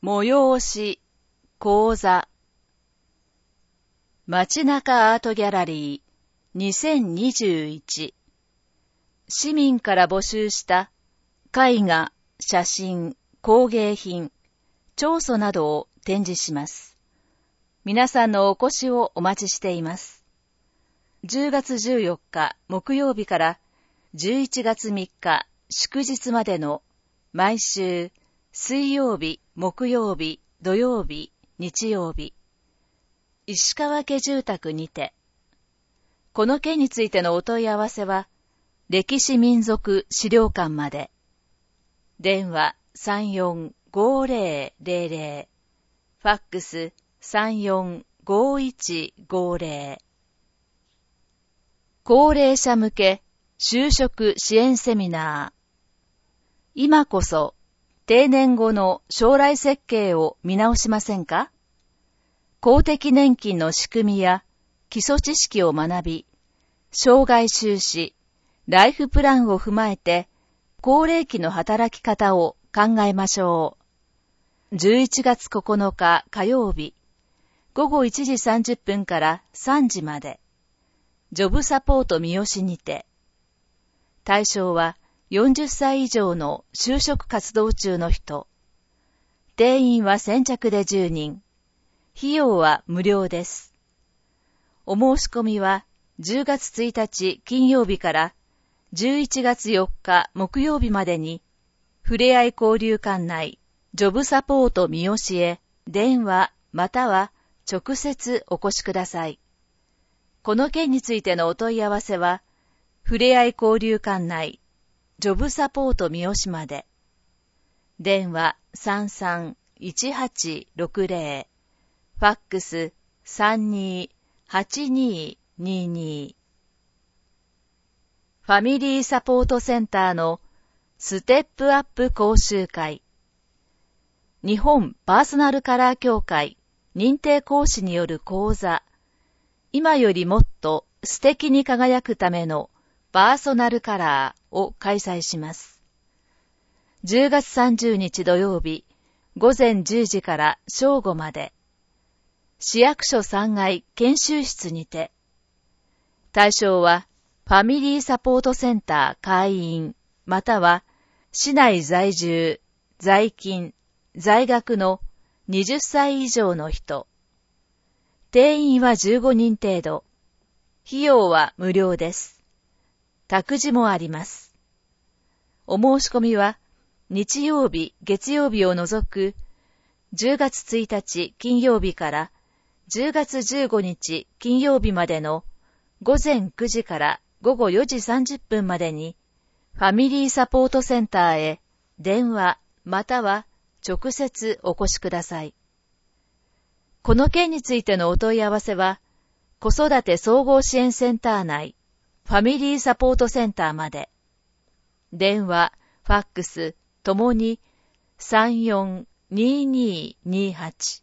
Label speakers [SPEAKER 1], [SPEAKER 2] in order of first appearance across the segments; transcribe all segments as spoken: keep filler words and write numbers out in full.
[SPEAKER 1] 催し、講座。街中アートギャラリーにせんにじゅういち。市民から募集した絵画、写真、工芸品、彫塑などを展示します。皆さんのお越しをお待ちしています。じゅうがつじゅうよっか木曜日からじゅういちがつみっか祝日までの毎週水曜日、木曜日、土曜日、日曜日、石川家住宅にて。この件についてのお問い合わせは、歴史民族資料館まで。電話 さんよんごぜろぜろぜろ、ファックス さんよんごいちごぜろ。高齢者向け就職支援セミナー。今こそ定年後の将来設計を見直しませんか？公的年金の仕組みや基礎知識を学び、生涯収支、ライフプランを踏まえて、高齢期の働き方を考えましょう。じゅういちがつここのか火曜日、ごごいちじさんじゅっぷんからさんじまで、ジョブサポート三好にて。対象はよんじゅっさい以上の就職活動中の人。定員は先着でじゅうにん。費用は無料です。お申し込みはじゅうがつついたち金曜日からじゅういちがつよっか木曜日までに、ふれあい交流館内ジョブサポート三好へ電話または直接お越しください。この件についてのお問い合わせは、ふれあい交流館内ジョブサポート三好まで。電話 さんさんいちはちろくぜろ、ファックス さんにはちににに。ファミリーサポートセンターのステップアップ講習会。日本パーソナルカラー協会認定講師による講座。今よりもっと素敵に輝くためのパーソナルカラーを開催します。じゅうがつさんじゅうにち土曜日、ごぜんじゅうじから正午まで。市役所さんがい研修室にて。対象は、ファミリーサポートセンター会員、または、市内在住、在勤、在学のはたち以上の人。定員はじゅうごにん程度。費用は無料です。託児もあります。お申し込みは、日曜日、月曜日を除く、じゅうがつついたち金曜日からじゅうがつじゅうごにち金曜日までのごぜんくじからごごよじさんじゅっぷんまでに、ファミリーサポートセンターへ電話または直接お越しください。この件についてのお問い合わせは、子育て総合支援センター内、ファミリーサポートセンターまで。電話、ファックス、ともにさんよんにににはち。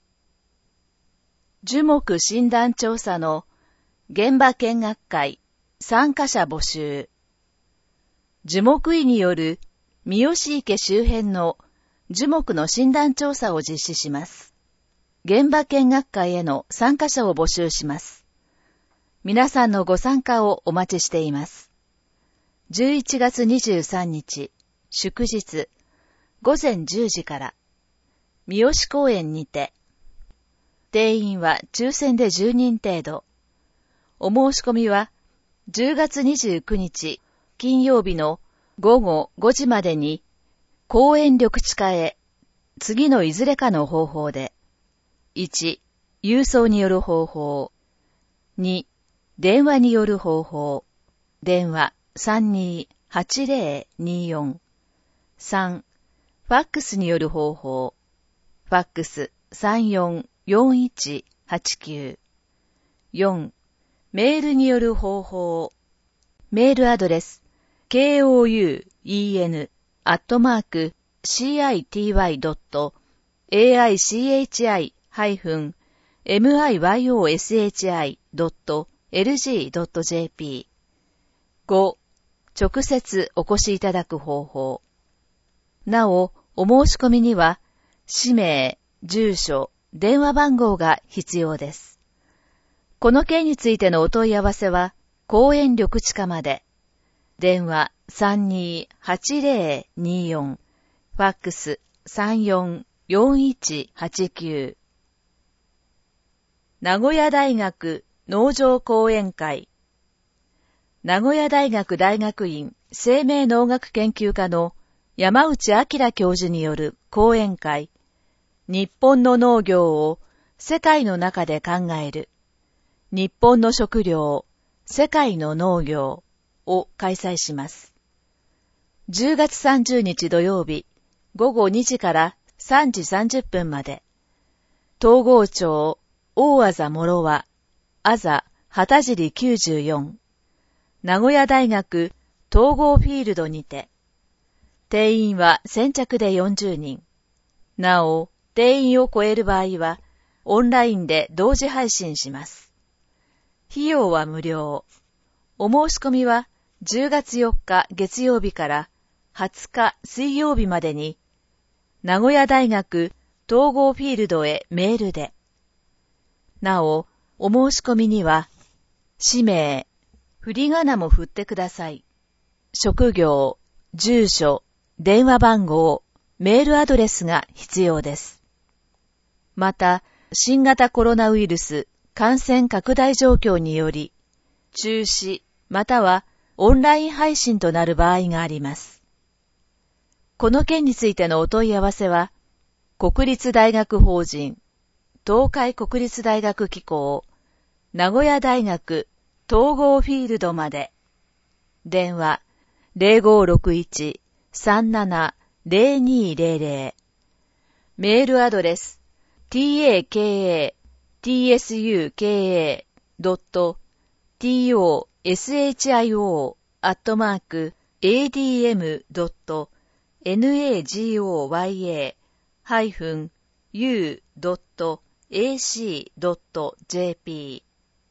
[SPEAKER 1] 樹木診断調査の現場見学会参加者募集。樹木医による三好池周辺の樹木の診断調査を実施します。現場見学会への参加者を募集します。皆さんのご参加をお待ちしています。じゅういちがつにじゅうさんにち、祝日、ごぜんじゅうじから、三好公園にて。定員は抽選でじゅうにん程度。お申し込みは、じゅうがつにじゅうくにち、金曜日のごごごじまでに、公園緑地課へ、次のいずれかの方法で。いち、郵送による方法。に、電話による方法。電話 さんにはちぜろによん。さん、ファックスによる方法。ファックス さんよんよんいちはちきゅう。よん、メールによる方法。メールアドレス ケーオーユーイーエヌ アットマーク シーアイティーワイ ドット エーアイシーエイチアイ ハイフン エムアイワイオーエスエイチアイ ドット エルジー ドット ジェーピー。ご、直接お越しいただく方法。なお、お申し込みには氏名、住所、電話番号が必要です。この件についてのお問い合わせは、公園緑地課まで。電話 さんにーはちぜろにーよん、ファックス さんよんよんいちはちきゅう。名古屋大学農場講演会。名古屋大学大学院生命農学研究科の山内明教授による講演会、日本の農業を世界の中で考える、日本の食料、世界の農業を開催します。じゅうがつさんじゅうにち土曜日、ごごにじからさんじさんじゅっぷんまで、東郷町大字諸和、あざ旗尻きゅうじゅうよん、名古屋大学東郷フィールドにて、定員は先着でよんじゅうにん。なお、定員を超える場合は、オンラインで同時配信します。費用は無料。お申し込みはじゅうがつよっか月曜日からはつか水曜日までに、名古屋大学東郷フィールドへメールで。なお、お申し込みには、氏名、振り仮名も振ってください。職業、住所、電話番号、メールアドレスが必要です。また、新型コロナウイルス感染拡大状況により、中止またはオンライン配信となる場合があります。この件についてのお問い合わせは、国立大学法人東海国立大学機構名古屋大学東郷フィールドまで。電話 ゼロごろくいち さんなな ゼロにーゼロゼロ。メールアドレス タカツドット トシオ アットマーク エーディーエム ドット ナゴヤ ハイフン ユー ドット エーシー ドット ジェーピー。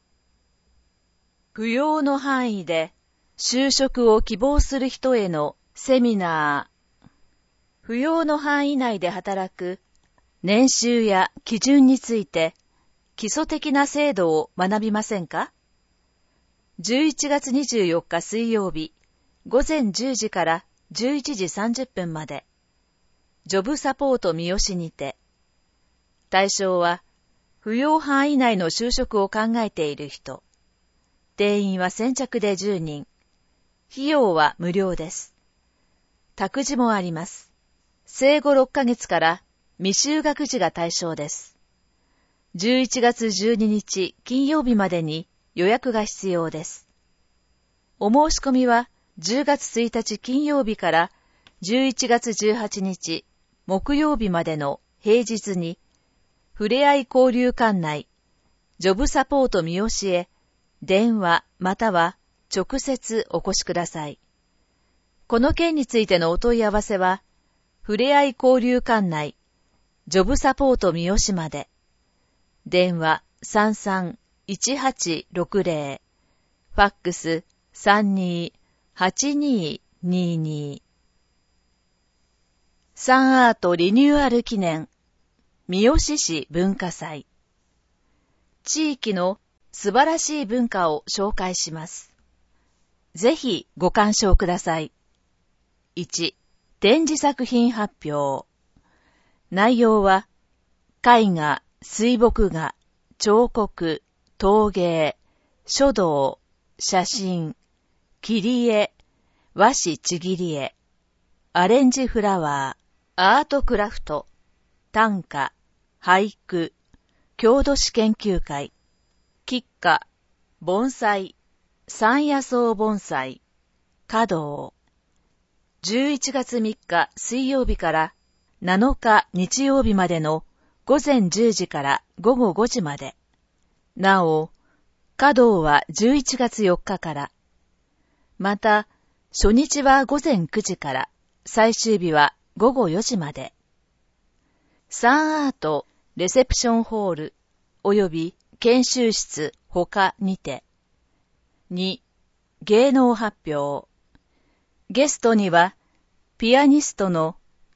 [SPEAKER 1] 扶養の範囲で就職を希望する人へのセミナー。扶養の範囲内で働く年収や基準について基礎的な制度を学びませんか？じゅういちがつにじゅうよっか水曜日、ごぜんじゅうじからじゅういちじさんじゅっぷんまで、ジョブサポート三好にて。対象は、扶養範囲内の就職を考えている人。定員は先着でじゅうにん。費用は無料です。託児もあります。生後ろっかげつから未就学児が対象です。じゅういちがつじゅうににち金曜日までに予約が必要です。お申し込みはじゅうがつついたち金曜日からじゅういちがつじゅうはちにち木曜日までの平日に、ふれあい交流館内、ジョブサポート三好へ電話または直接お越しください。この件についてのお問い合わせは、ふれあい交流館内、ジョブサポート三好まで。電話 さんさんいちはちろくゼロ、ファックス さんにーはちにーにーにー。サンアートリニューアル記念、三好市文化祭。地域の素晴らしい文化を紹介します。ぜひご鑑賞ください。いち、展示作品発表。内容は、絵画、水墨画、彫刻、陶芸、書道、写真、切り絵、和紙ちぎり絵、アレンジフラワー、アートクラフト、短歌、俳句、郷土史研究会、菊花、盆栽、山野草盆栽、華道。じゅういちがつみっか水曜日からなのか日曜日までのごぜんじゅうじからごごごじまで。なお、華道はじゅういちがつよっかから。また、初日はごぜんくじから、最終日はごごよじまで。サンアートレセプションホール及び研修室他にて。に、芸能発表。ゲストには、ピアニストの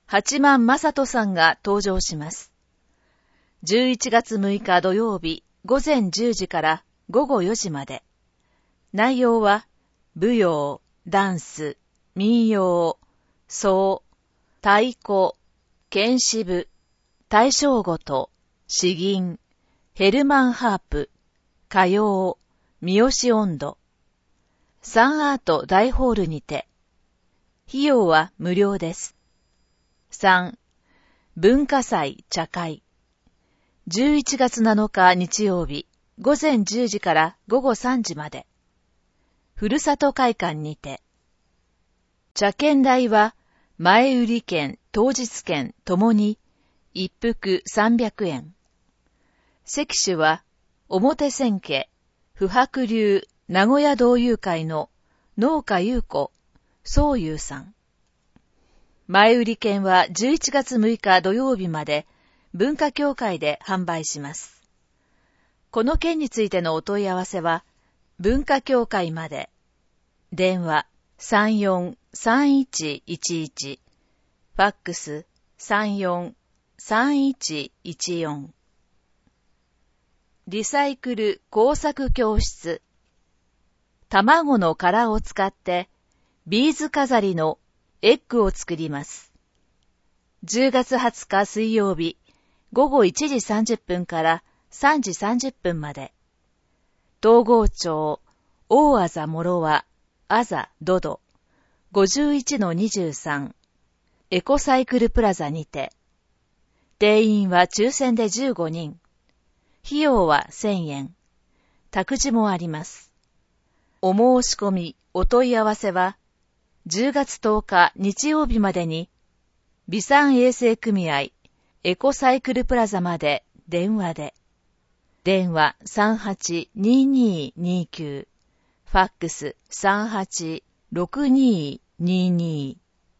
[SPEAKER 1] 八幡正人さんが登場します。じゅういちがつむいか土曜日午前じゅうじから午後よじまで。内容は、舞踊、ダンス、民謡、奏、太鼓、剣士部、大正琴、詩吟、ヘルマンハープ、歌謡、三好音頭。サンアート大ホールにて。費用は無料です。さん. 文化祭茶会。じゅういちがつなのか日曜日、午前じゅうじから午後さんじまで。ふるさと会館にて。茶券代は、前売り券、当日券ともに、一服さんびゃくえん。席種は、表千家、不白流名古屋同友会の農家優子、宗優さん。前売り券はじゅういちがつむいか土曜日まで文化協会で販売します。この件についてのお問い合わせは、文化協会まで。電話 さんよんさんいちいちいち、ファックス さんよんさんいちいちよん。リサイクル工作教室。卵の殻を使ってビーズ飾りのエッグを作ります。じゅうがつはつか水曜日午後いちじさんじゅっぷんからさんじさんじゅっぷんまで。東郷町大あざもろはあざどど ごじゅういちのにじゅうさん エコサイクルプラザにて。定員は抽選でじゅうごにん。費用はせんえん。託児もあります。お申し込み、お問い合わせは、じゅうがつとおか日曜日までに、備産衛生組合エコサイクルプラザまで電話で。電話 さんはちにににきゅう、ファックス さんはちろくににに。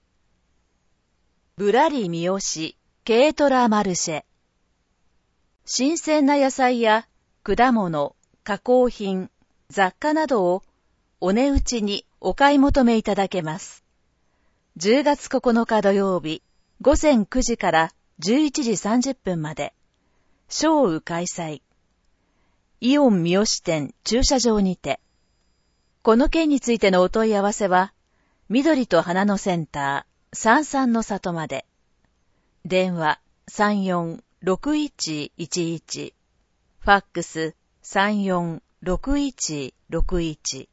[SPEAKER 1] ぶらり三好軽トラマルシェ。新鮮な野菜や果物、加工品、雑貨などをお値打ちにお買い求めいただけます。じゅうがつここのか土曜日、午前くじからじゅういちじさんじゅっぷんまで、ショーウ開催。イオン三好店駐車場にて。この件についてのお問い合わせは、緑と花のセンター、さんさんの里まで。電話さんよんろくいちいちいち、ファックスさんよんろくいちろくいち。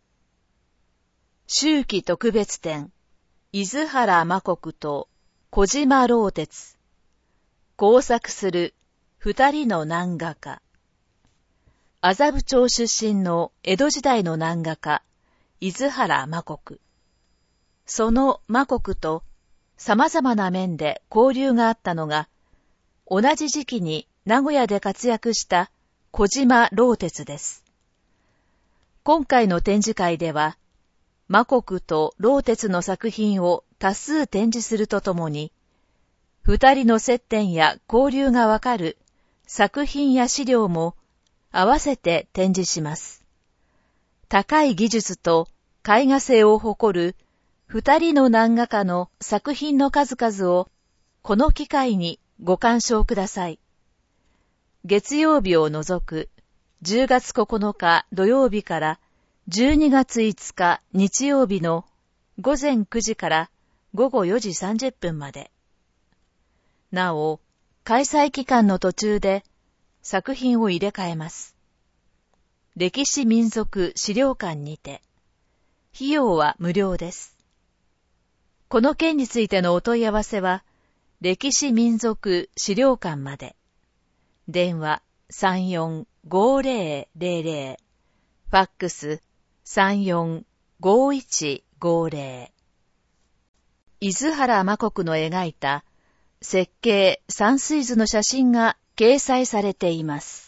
[SPEAKER 1] 秋季特別展、伊豆原真国と小島老鉄。工作する二人の南画家。麻布町出身の江戸時代の南画家、伊豆原真国。その真国と様々な面で交流があったのが、同じ時期に名古屋で活躍した小島老鉄です。今回の展示会では、真国と老鉄の作品を多数展示するとともに、二人の接点や交流がわかる作品や資料も合わせて展示します。高い技術と絵画性を誇る二人の南画家の作品の数々をこの機会にご鑑賞ください。月曜日を除くじゅうがつここのか土曜日からじゅうにがついつか日曜日の午前くじから午後よじさんじゅっぷんまで。なお、開催期間の途中で作品を入れ替えます。歴史民族資料館にて。費用は無料です。この件についてのお問い合わせは、歴史民族資料館まで。電話さんよんごぜろぜろぜろ、ファックスさんよんごいちごぜろ。伊豆原真国の描いた設計山水図の写真が掲載されています。